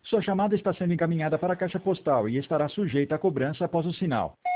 Sua chamada está sendo encaminhada para a caixa postal e estará sujeita a cobrança após o sinal.